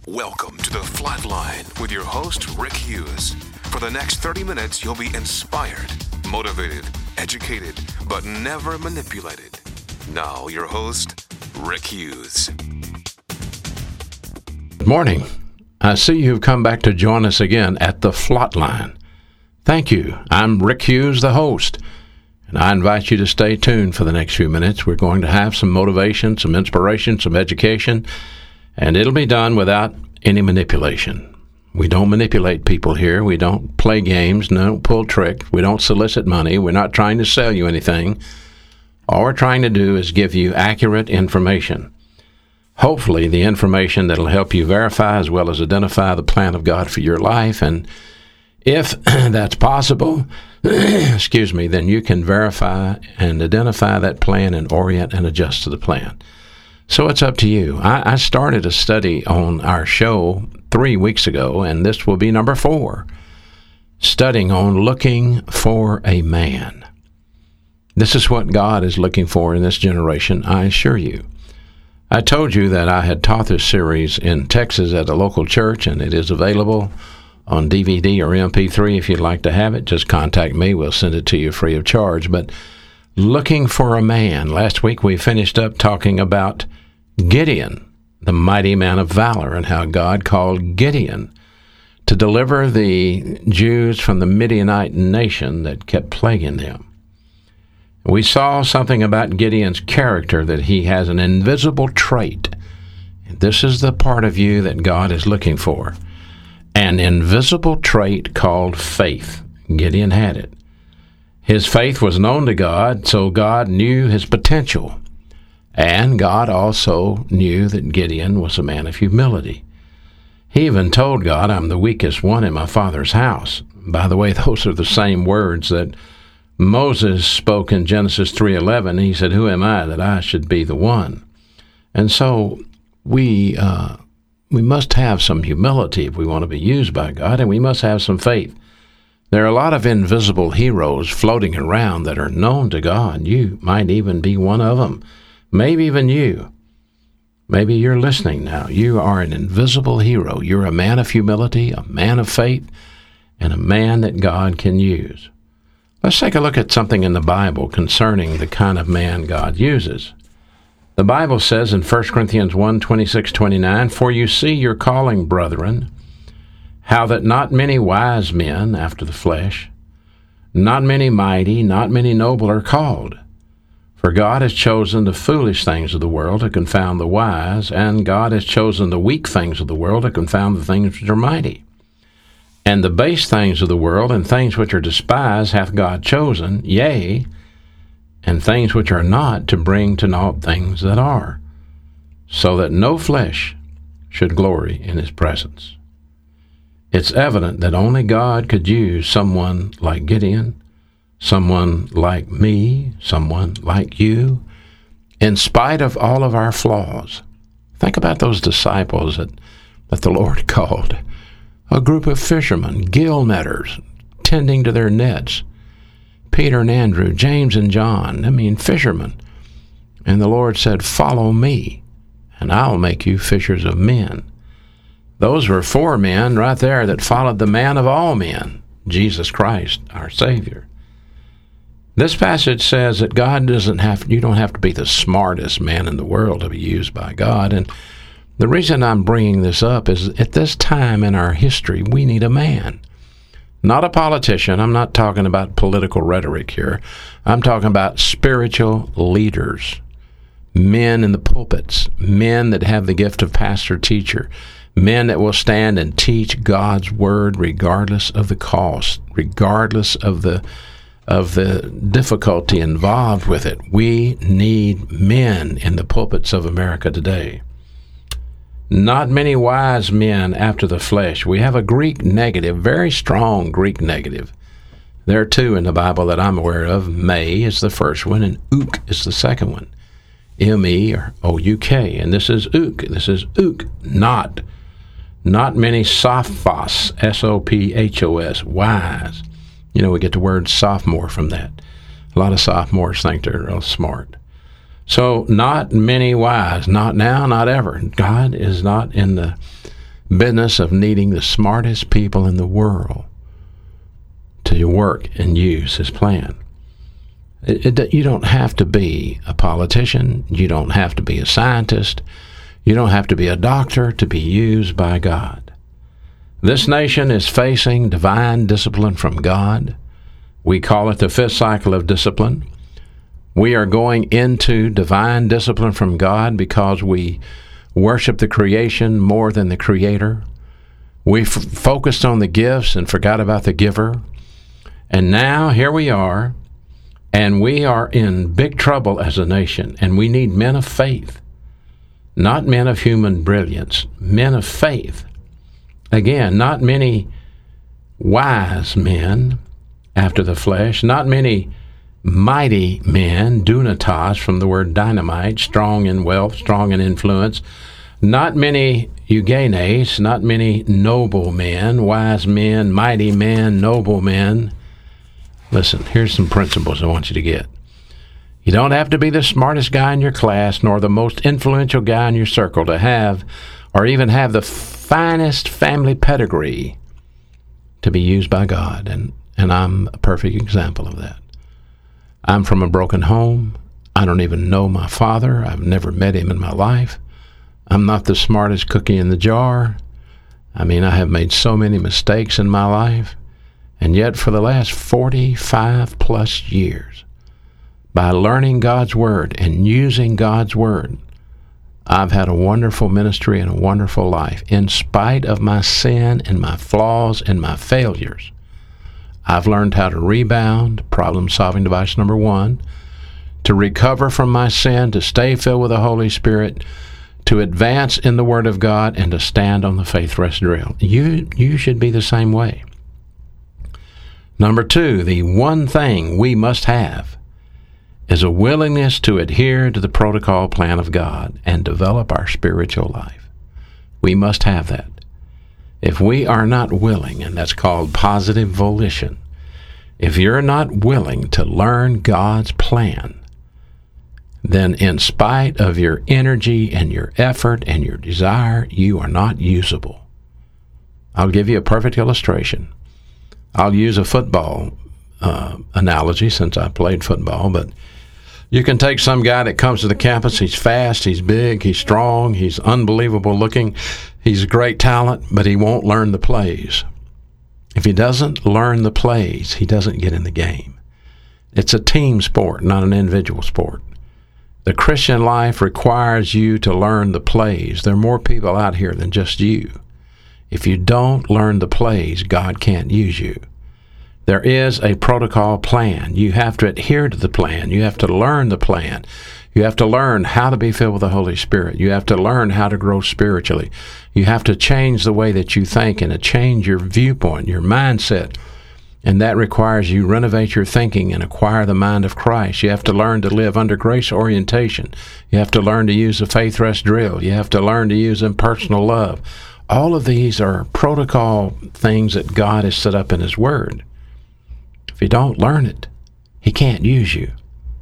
Welcome to The Flatline with your host, Rick Hughes. For the next 30 minutes, you'll be inspired, motivated, educated, but never manipulated. Now, your host, Rick Hughes. Good morning. I see you've come back to join us again at The Flatline. Thank you. I'm Rick Hughes, the host, and I invite you to stay tuned for the next few minutes. We're going to have some motivation, some inspiration, some education, and it'll be done without any manipulation. We don't manipulate people here. We don't play games, don't pull tricks. We don't solicit money. We're not trying to sell you anything. All we're trying to do is give you accurate information. Hopefully, the information that'll help you verify as well as identify the plan of God for your life. And if that's possible, then you can verify and identify that plan and orient and adjust to the plan. So it's up to you. I started a study on our show 3 weeks ago, and this will be number 4, studying on looking for a man. This is what God is looking for in this generation, I assure you. I told you that I had taught this series in Texas at a local church, and it is available on DVD or MP3 if you'd like to have it. Just contact me. We'll send it to you free of charge. But looking for a man. Last week we finished up talking about Gideon, the mighty man of valor, and how God called Gideon to deliver the Jews from the Midianite nation that kept plaguing them. We saw something about Gideon's character, that he has an invisible trait. This is the part of you that God is looking for. An invisible trait called faith. Gideon had it. His faith was known to God, so God knew his potential. And God also knew that Gideon was a man of humility. He even told God, "I'm the weakest one in my father's house." By the way, those are the same words that Moses spoke in Genesis 3:11. He said, "Who am I that I should be the one?" And so we must have some humility if we want to be used by God, and we must have some faith. There are a lot of invisible heroes floating around that are known to God. You might even be one of them. Maybe even you. Maybe you're listening now. You are an invisible hero. You're a man of humility, a man of faith, and a man that God can use. Let's take a look at something in the Bible concerning the kind of man God uses. The Bible says in 1 Corinthians 1:26-29, "For you see your calling, brethren, how that not many wise men after the flesh, not many mighty, not many noble are called. For God has chosen the foolish things of the world to confound the wise, and God has chosen the weak things of the world to confound the things which are mighty. And the base things of the world and things which are despised hath God chosen, yea, and things which are not, to bring to naught things that are, so that no flesh should glory in his presence." It's evident that only God could use someone like Gideon, someone like me, someone like you, in spite of all of our flaws. Think about those disciples that the Lord called. A group of fishermen, gill netters, tending to their nets. Peter and Andrew, James and John, fishermen. And the Lord said, "Follow me, and I'll make you fishers of men." Those were 4 men right there that followed the man of all men, Jesus Christ, our Savior. This passage says that you don't have to be the smartest man in the world to be used by God. And the reason I'm bringing this up is at this time in our history, we need a man. Not a politician. I'm not talking about political rhetoric here. I'm talking about spiritual leaders, men in the pulpits, men that have the gift of pastor-teacher, men that will stand and teach God's word regardless of the cost, regardless of the difficulty involved with it. We need men in the pulpits of America today. Not many wise men after the flesh. We have a Greek negative, very strong Greek negative. There are 2 in the Bible that I'm aware of. Me is the first one, and ook is the second one. M-E or O-U-K, and this is ook. This is ook, not. Not many sophos, S-O-P-H-O-S, wise. We get the word sophomore from that. A lot of sophomores think they're real smart. So not many wise, not now, not ever. God is not in the business of needing the smartest people in the world to work and use his plan. You don't have to be a politician. You don't have to be a scientist. You don't have to be a doctor to be used by God. This nation is facing divine discipline from God. We call it the fifth cycle of discipline. We are going into divine discipline from God because we worship the creation more than the Creator. We focused on the gifts and forgot about the giver. And now here we are, and we are in big trouble as a nation, and we need men of faith, not men of human brilliance, men of faith. Again, not many wise men after the flesh, not many mighty men, dunatos from the word dynamite, strong in wealth, strong in influence, not many eugenes, not many noble men, wise men, mighty men, noble men. Listen, here's some principles I want you to get. You don't have to be the smartest guy in your class nor the most influential guy in your circle to have or even have the finest family pedigree to be used by God. And I'm a perfect example of that. I'm from a broken home. I don't even know my father. I've never met him in my life. I'm not the smartest cookie in the jar. I mean, I have made so many mistakes in my life. And yet for the last 45 plus years, by learning God's Word and using God's Word, I've had a wonderful ministry and a wonderful life. In spite of my sin and my flaws and my failures, I've learned how to rebound, problem-solving device number 1, to recover from my sin, to stay filled with the Holy Spirit, to advance in the Word of God, and to stand on the faith rest drill. You should be the same way. Number 2, the one thing we must have is a willingness to adhere to the protocol plan of God and develop our spiritual life. We must have that. If we are not willing, and that's called positive volition, if you're not willing to learn God's plan, then in spite of your energy and your effort and your desire, you are not usable. I'll give you a perfect illustration. I'll use a football analogy since I played football, but you can take some guy that comes to the campus, he's fast, he's big, he's strong, he's unbelievable looking, he's a great talent, but he won't learn the plays. If he doesn't learn the plays, he doesn't get in the game. It's a team sport, not an individual sport. The Christian life requires you to learn the plays. There are more people out here than just you. If you don't learn the plays, God can't use you. There is a protocol plan. You have to adhere to the plan. You have to learn the plan. You have to learn how to be filled with the Holy Spirit. You have to learn how to grow spiritually. You have to change the way that you think and to change your viewpoint, your mindset. And that requires you renovate your thinking and acquire the mind of Christ. You have to learn to live under grace orientation. You have to learn to use the faith rest drill. You have to learn to use impersonal love. All of these are protocol things that God has set up in His Word. If you don't learn it, He can't use you.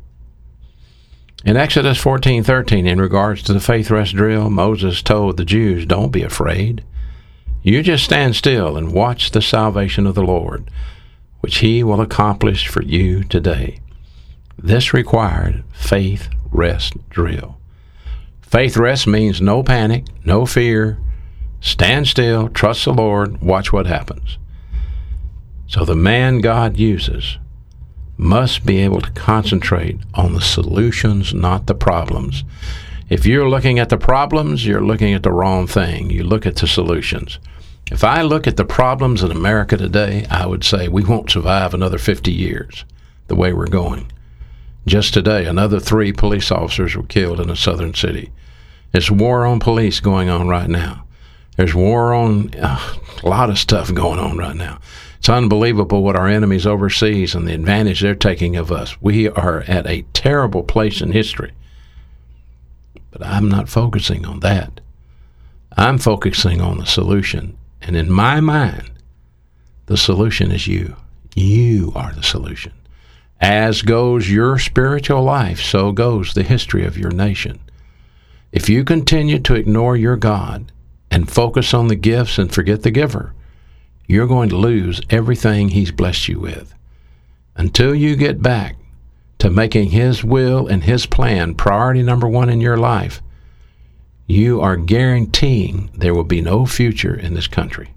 In Exodus 14:13, in regards to the faith rest drill, Moses told the Jews, don't be afraid. You just stand still and watch the salvation of the Lord, which He will accomplish for you today. This required faith rest drill. Faith rest means no panic, no fear. Stand still, trust the Lord, watch what happens. So the man God uses must be able to concentrate on the solutions, not the problems. If you're looking at the problems, you're looking at the wrong thing. You look at the solutions. If I look at the problems in America today, I would say we won't survive another 50 years the way we're going. Just today, another 3 police officers were killed in a southern city. There's war on police going on right now. There's war on a lot of stuff going on right now. It's unbelievable what our enemies overseas and the advantage they're taking of us. We are at a terrible place in history. But I'm not focusing on that. I'm focusing on the solution. And in my mind, the solution is you. You are the solution. As goes your spiritual life, so goes the history of your nation. If you continue to ignore your God and focus on the gifts and forget the giver, you're going to lose everything He's blessed you with. Until you get back to making His will and His plan priority number one in your life, you are guaranteeing there will be no future in this country.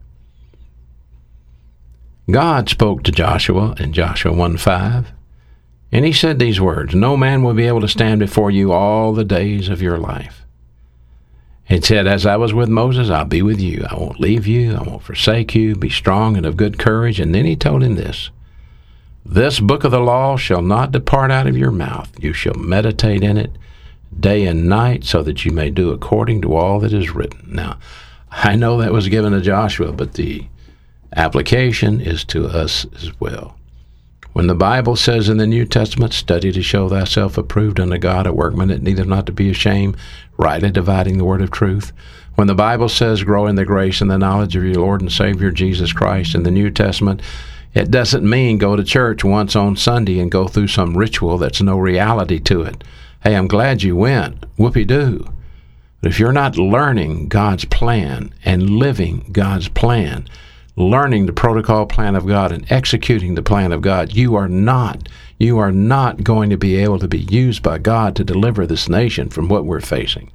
God spoke to Joshua in Joshua 1:5, and He said these words, "No man will be able to stand before you all the days of your life." It said, "As I was with Moses, I'll be with you. I won't leave you. I won't forsake you. Be strong and of good courage." And then He told him this, "This book of the law shall not depart out of your mouth. You shall meditate in it day and night, so that you may do according to all that is written." Now, I know that was given to Joshua, but the application is to us as well. When the Bible says in the New Testament, "Study to show thyself approved unto God, a workman that needeth not to be ashamed, rightly dividing the word of truth." When the Bible says, "Grow in the grace and the knowledge of your Lord and Savior Jesus Christ," in the New Testament, it doesn't mean go to church once on Sunday and go through some ritual that's no reality to it. Hey, I'm glad you went. Whoopee-doo. But if you're not learning God's plan and living God's plan, learning the protocol plan of God and executing the plan of God, you are not going to be able to be used by God to deliver this nation from what we're facing.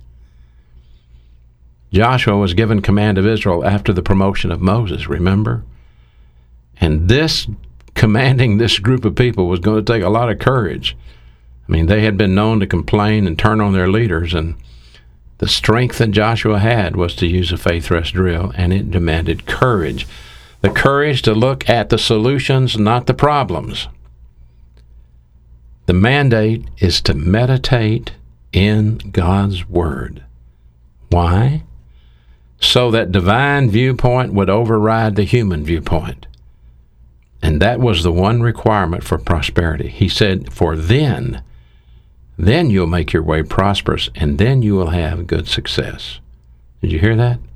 Joshua was given command of Israel after the promotion of Moses, remember? And this commanding this group of people was going to take a lot of courage. I mean, they had been known to complain and turn on their leaders, and the strength that Joshua had was to use a faith rest drill, and it demanded courage. The courage to look at the solutions, not the problems. The mandate is to meditate in God's Word. Why? So that divine viewpoint would override the human viewpoint. And that was the one requirement for prosperity. He said, "For then you'll make your way prosperous, and then you will have good success." Did you hear that?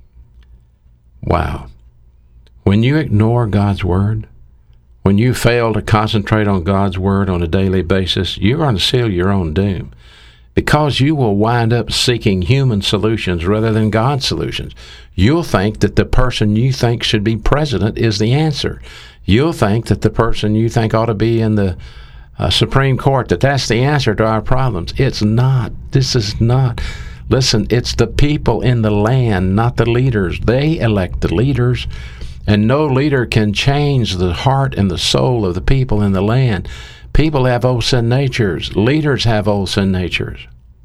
Wow. When you ignore God's Word, when you fail to concentrate on God's Word on a daily basis, you're going to seal your own doom, because you will wind up seeking human solutions rather than God's solutions. You'll think that the person you think should be president is the answer. You'll think that the person you think ought to be in the Supreme Court, that's the answer to our problems. It's not. This is not. Listen, it's the people in the land, not the leaders. They elect the leaders, and no leader can change the heart and the soul of the people in the land. People have old sin natures. Leaders have old sin natures.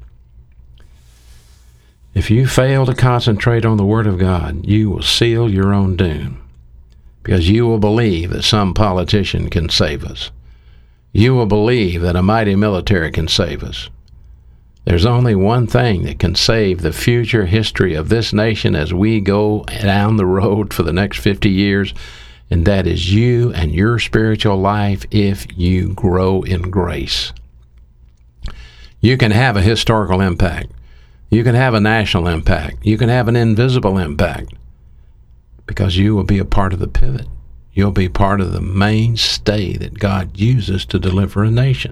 If you fail to concentrate on the Word of God, you will seal your own doom, because you will believe that some politician can save us. You will believe that a mighty military can save us. There's only one thing that can save the future history of this nation as we go down the road for the next 50 years, and that is you and your spiritual life if you grow in grace. You can have a historical impact. You can have a national impact. You can have an invisible impact, because you will be a part of the pivot. You'll be part of the mainstay that God uses to deliver a nation.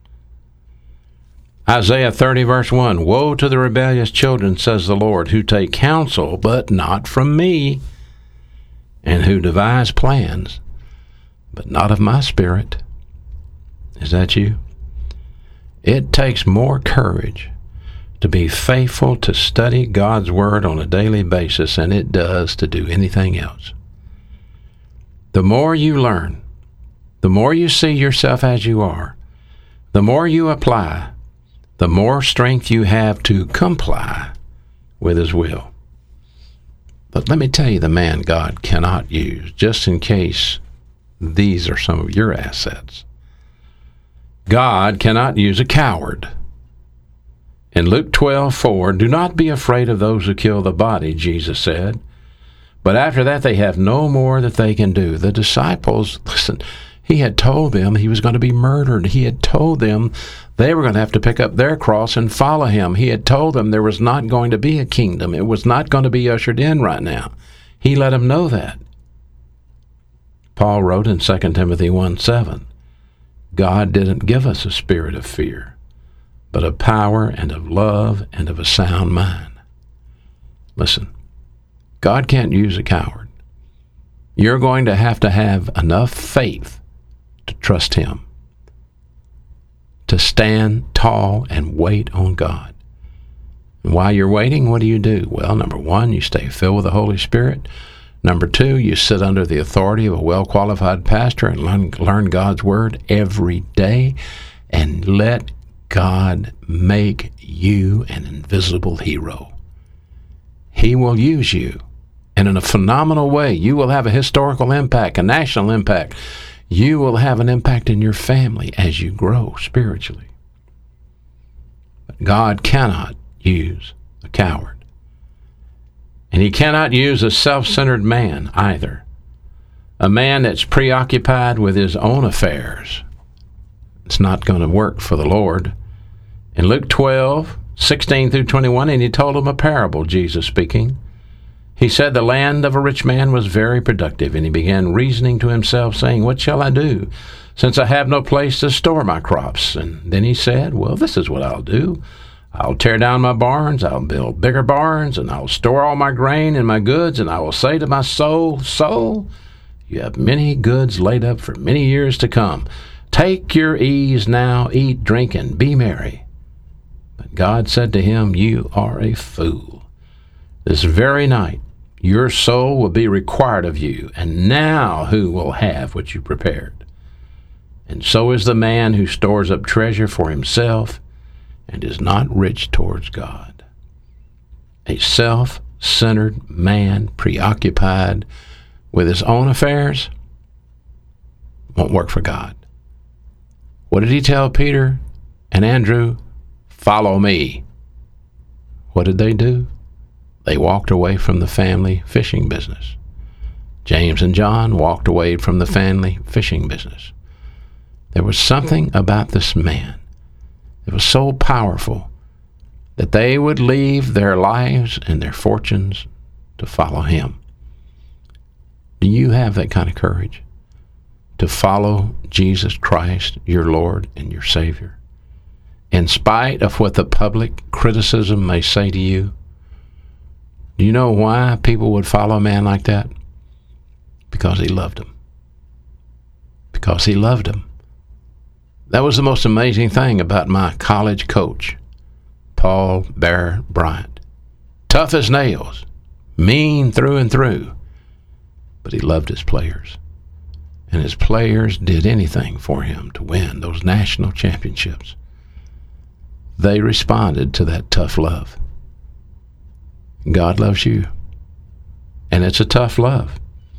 Isaiah 30, verse 1, "Woe to the rebellious children, says the Lord, who take counsel, but not from me, and who devise plans, but not of my spirit." Is that you? It takes more courage to be faithful to study God's Word on a daily basis than it does to do anything else. The more you learn, the more you see yourself as you are, the more you apply, the more strength you have to comply with His will. But let me tell you the man God cannot use, just in case these are some of your assets. God cannot use a coward. In Luke 12:4, "Do not be afraid of those who kill the body," Jesus said, "but after that they have no more that they can do." The disciples, listen, He had told them He was going to be murdered. He had told them they were going to have to pick up their cross and follow Him. He had told them there was not going to be a kingdom. It was not going to be ushered in right now. He let them know that. Paul wrote in 2 Timothy 1:7, "God didn't give us a spirit of fear, but of power and of love and of a sound mind." Listen, God can't use a coward. You're going to have enough faith to trust Him, to stand tall and wait on God. And while you're waiting, what do? Well, number one, you stay filled with the Holy Spirit. Number two, you sit under the authority of a well-qualified pastor and learn God's Word every day, and let God make you an invisible hero. He will use you, and in a phenomenal way. You will have a historical impact, a national impact. You will have an impact in your family as you grow spiritually. But God cannot use a coward. And He cannot use a self-centered man either. A man that's preoccupied with his own affairs. It's not going to work for the Lord. In Luke 12:16-21, and He told him a parable, Jesus speaking. He said, the land of a rich man was very productive, and he began reasoning to himself, saying, what shall I do, since I have no place to store my crops? And then he said, well, this is what I'll do. I'll tear down my barns, I'll build bigger barns, and I'll store all my grain and my goods, and I will say to my soul, soul, you have many goods laid up for many years to come. Take your ease now, eat, drink, and be merry. But God said to him, you are a fool. This very night your soul will be required of you, and now who will have what you prepared? And so is the man who stores up treasure for himself and is not rich towards God. A self-centered man preoccupied with his own affairs won't work for God. What did He tell Peter and Andrew? Follow me. What did they do? They walked away from the family fishing business. James and John walked away from the family fishing business. There was something about this man that was so powerful that they would leave their lives and their fortunes to follow Him. Do you have that kind of courage to follow Jesus Christ, your Lord and your Savior, in spite of what the public criticism may say to you? Do you know why people would follow a man like that? Because he loved them. Because he loved them. That was the most amazing thing about my college coach, Paul Bear Bryant. Tough as nails, mean through and through, but he loved his players. And his players did anything for him to win those national championships. They responded to that tough love. God loves you, and it's a tough love.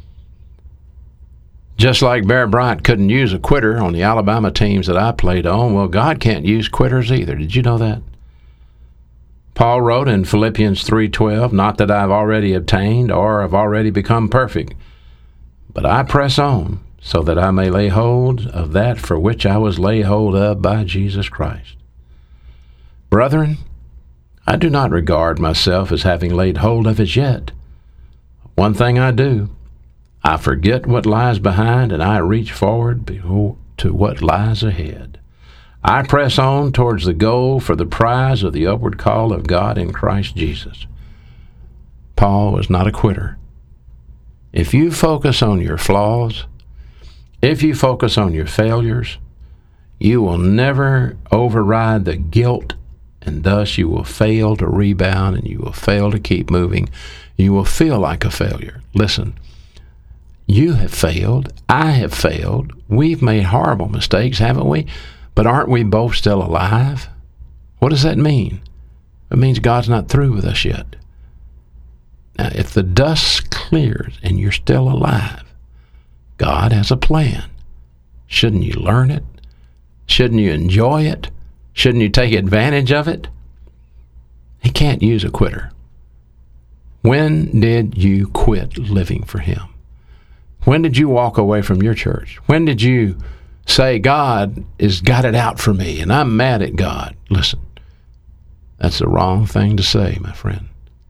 Just like Bear Bryant couldn't use a quitter on the Alabama teams that I played on, well, God can't use quitters either. Did you know that? Paul wrote in Philippians 3:12, not that I've already obtained or have already become perfect, but I press on so that I may lay hold of that for which I was laid hold of by Jesus Christ. Brethren, I do not regard myself as having laid hold of it yet. One thing I do, I forget what lies behind, and I reach forward to what lies ahead. I press on towards the goal for the prize of the upward call of God in Christ Jesus. Paul was not a quitter. If you focus on your flaws, if you focus on your failures, you will never override the guilt, and thus you will fail to rebound, and you will fail to keep moving. You will feel like a failure. Listen, you have failed. I have failed. We've made horrible mistakes, haven't we? But aren't we both still alive? What does that mean? It means God's not through with us yet. Now, if the dust clears and you're still alive, God has a plan. Shouldn't you learn it? Shouldn't you enjoy it? Shouldn't you take advantage of it? He can't use a quitter. When did you quit living for Him? When did you walk away from your church? When did you say, God has got it out for me and I'm mad at God? Listen, that's the wrong thing to say, my friend.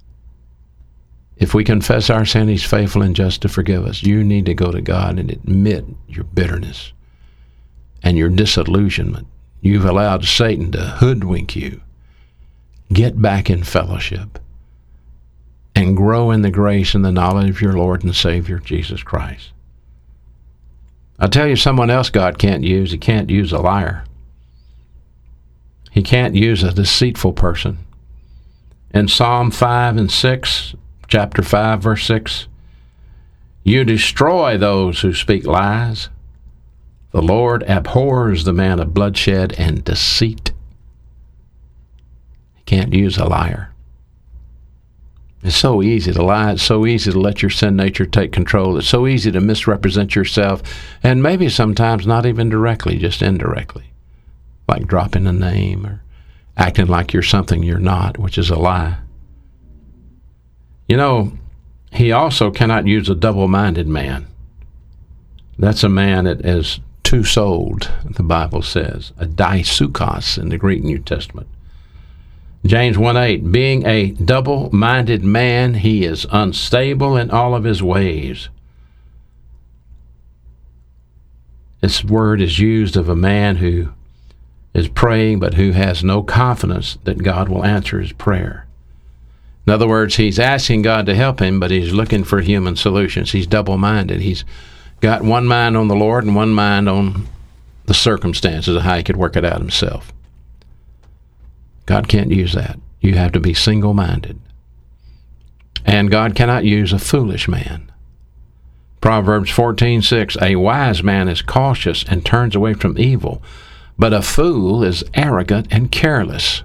If we confess our sin, He's faithful and just to forgive us. You need to go to God and admit your bitterness and your disillusionment. You've allowed Satan to hoodwink you. Get back in fellowship. and grow in the grace and the knowledge of your Lord and Savior, Jesus Christ. I'll tell you someone else God can't use. He can't use a liar. He can't use a deceitful person. In Psalm 5 and 6, chapter 5, verse 6, you destroy those who speak lies. The Lord abhors the man of bloodshed and deceit. He can't use a liar. It's so easy to lie. It's so easy to let your sin nature take control. It's so easy to misrepresent yourself, and maybe sometimes not even directly, just indirectly, like dropping a name or acting like you're something you're not, which is a lie. You know, he also cannot use a double-minded man. That's a man that is two-souled, the Bible says, a daisukos in the Greek New Testament. James 1:8, being a double-minded man, he is unstable in all of his ways. This word is used of a man who is praying but who has no confidence that God will answer his prayer. In other words, he's asking God to help him, but he's looking for human solutions. He's double-minded. He's got one mind on the Lord and one mind on the circumstances of how he could work it out himself. God can't use that. You have to be single-minded. And God cannot use a foolish man. Proverbs 14:6, a wise man is cautious and turns away from evil, but a fool is arrogant and careless.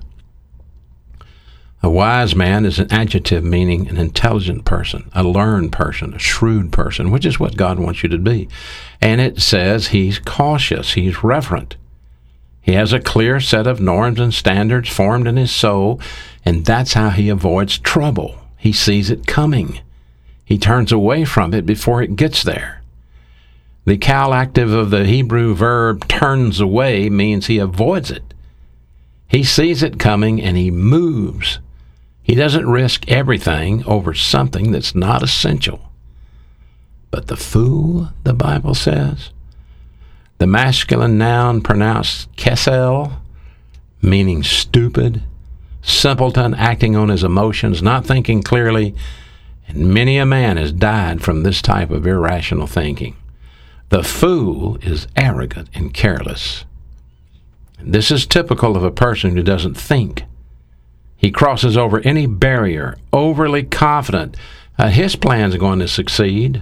A wise man is an adjective meaning an intelligent person, a learned person, a shrewd person, which is what God wants you to be. And it says he's cautious, he's reverent. He has a clear set of norms and standards formed in his soul, and that's how he avoids trouble. He sees it coming. He turns away from it before it gets there. The cal active of the Hebrew verb turns away means he avoids it. He sees it coming and he moves. He doesn't risk everything over something that's not essential. But the fool, the Bible says, the masculine noun pronounced kesel, meaning stupid, simpleton, acting on his emotions, not thinking clearly, and many a man has died from this type of irrational thinking. The fool is arrogant and careless. And this is typical of a person who doesn't think. He crosses over any barrier, overly confident. His plan's going to succeed.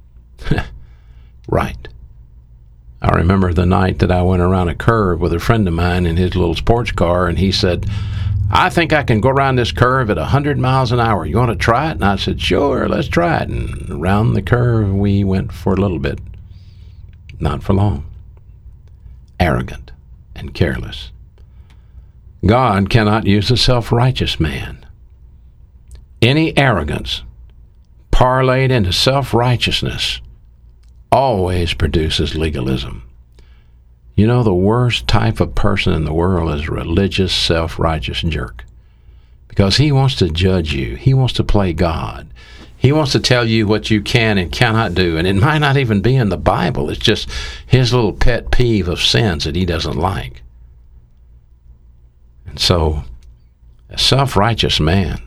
Right. I remember the night that I went around a curve with a friend of mine in his little sports car, and he said, I think I can go around this curve at 100 miles an hour. You want to try it? And I said, sure, let's try it. And around the curve we went for a little bit. Not for long. Arrogant and careless. God cannot use a self-righteous man. Any arrogance parlayed into self-righteousness always produces legalism. You know, the worst type of person in the world is a religious, self-righteous jerk. Because he wants to judge you. He wants to play God. He wants to tell you what you can and cannot do. And it might not even be in the Bible. It's just his little pet peeve of sins that he doesn't like. And so, a self-righteous man,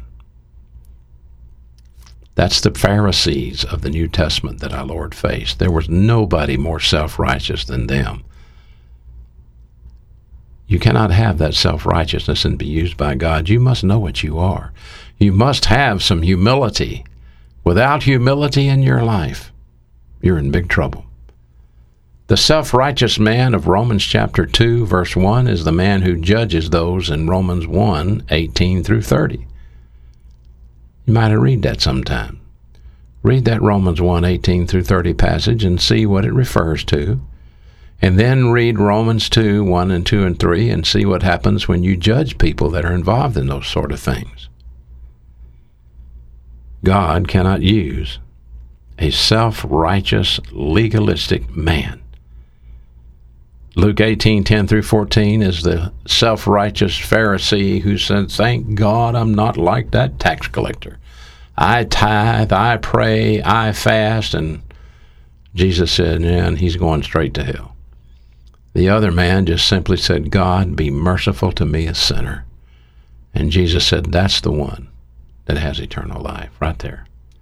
that's the Pharisees of the New Testament that our Lord faced. There was nobody more self-righteous than them. You cannot have that self-righteousness and be used by God. You must know what you are. You must have some humility. Without humility in your life, you're in big trouble. The self-righteous man of Romans chapter 2, verse 1 is the man who judges those in Romans 1, 18 through 30. You might read that sometime. Read that Romans 1, 18 through 30 passage and see what it refers to. And then read Romans 2, 1 and 2 and 3 and see what happens when you judge people that are involved in those sort of things. God cannot use a self-righteous, legalistic man. Luke 18, 10 through 14 is the self-righteous Pharisee who said, thank God I'm not like that tax collector. I tithe, I pray, I fast, and Jesus said, yeah, and he's going straight to hell. The other man just simply said, God, be merciful to me, a sinner. And Jesus said, that's the one that has eternal life, right there.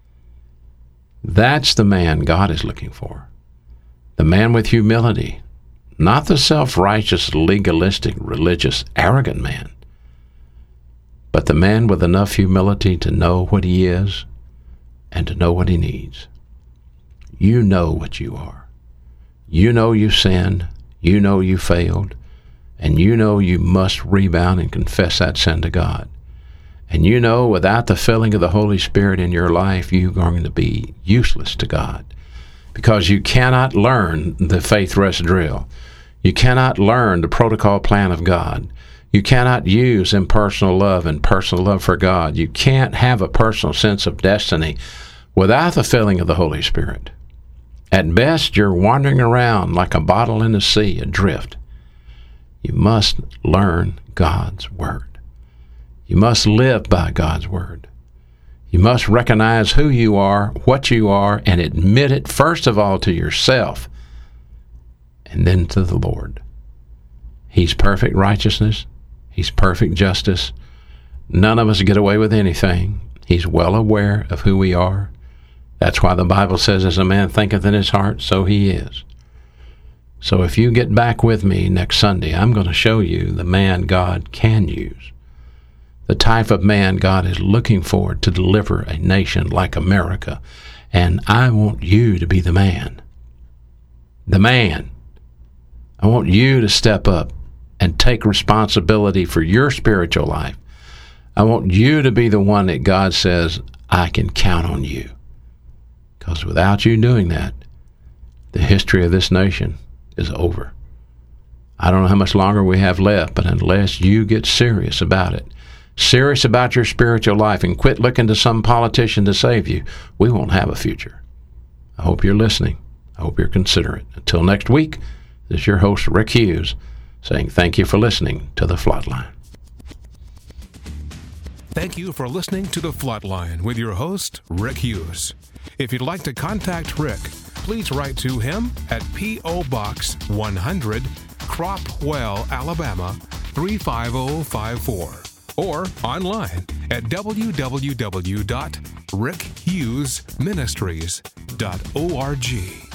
That's the man God is looking for. The man with humility, not the self-righteous, legalistic, religious, arrogant man, but the man with enough humility to know what he is and to know what he needs. You know what you are. You know you sinned. You know you failed. And you know you must rebound and confess that sin to God. And you know without the filling of the Holy Spirit in your life, you're going to be useless to God, because you cannot learn the faith rest drill. You cannot learn the protocol plan of God. You cannot use impersonal love and personal love for God. You can't have a personal sense of destiny without the filling of the Holy Spirit. At best, you're wandering around like a bottle in the sea, adrift. You must learn God's Word. You must live by God's Word. You must recognize who you are, what you are, and admit it first of all to yourself and then to the Lord. He's perfect righteousness. He's perfect justice. None of us get away with anything. He's well aware of who we are. That's why the Bible says, as a man thinketh in his heart, so he is. So if you get back with me next Sunday, I'm going to show you the man God can use, the type of man God is looking for to deliver a nation like America. And I want you to be the man. The man. I want you to step up and take responsibility for your spiritual life. I want you to be the one that God says, I can count on you. Because without you doing that, the history of this nation is over. I don't know how much longer we have left, but unless you get serious about it, serious about your spiritual life, and quit looking to some politician to save you, we won't have a future. I hope you're listening. I hope you're considerate. Until next week, this is your host, Rick Hughes, saying thank you for listening to The Flatline. Thank you for listening to The Flatline with your host, Rick Hughes. If you'd like to contact Rick, please write to him at P.O. Box 100, Cropwell, Alabama 35054, or online at www.rickhughesministries.org.